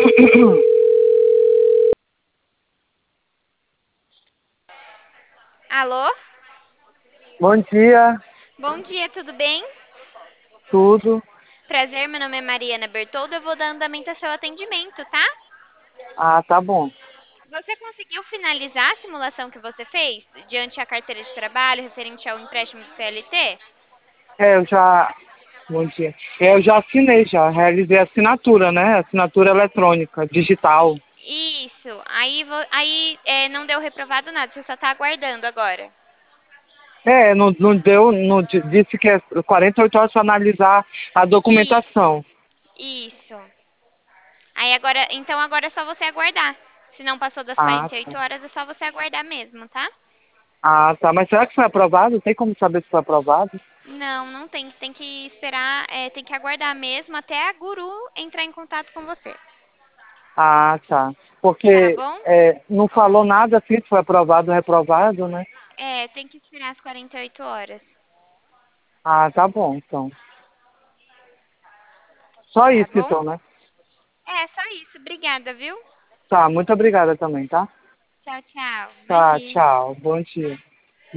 Alô? Bom dia, Bom dia, tudo bem? tudo. Prazer, meu nome é Mariana Bertoldo, eu vou dar andamento ao seu atendimento, tá? Ah, tá bom. Você conseguiu finalizar a simulação que você fez diante a carteira de trabalho referente ao empréstimo do CLT? É, eu já. Bom dia. Eu já assinei, já. Realizei a assinatura, né? Assinatura eletrônica, digital. Isso. Aí não deu reprovado nada, você só tá aguardando agora. É, não deu, não disse que é 48 horas para analisar a Isso. documentação. Isso. Aí agora é só você aguardar. Se não passou das Ah, 48 tá. horas, é só você aguardar mesmo, tá? Ah, tá. Mas será que foi aprovado? Tem como saber se foi aprovado? Não tem. Tem que esperar, tem que aguardar mesmo até a guru entrar em contato com você. Ah, tá. Tá Porque bom? não falou nada assim se foi aprovado ou reprovado, né? É, tem que esperar as 48 horas. Ah, tá bom, então. Só Tá isso, bom? então, né? É, só isso. Obrigada, viu? Tá, muito obrigada também, tá? Tchau, tchau. Tá, Imagina. tchau. Bom dia.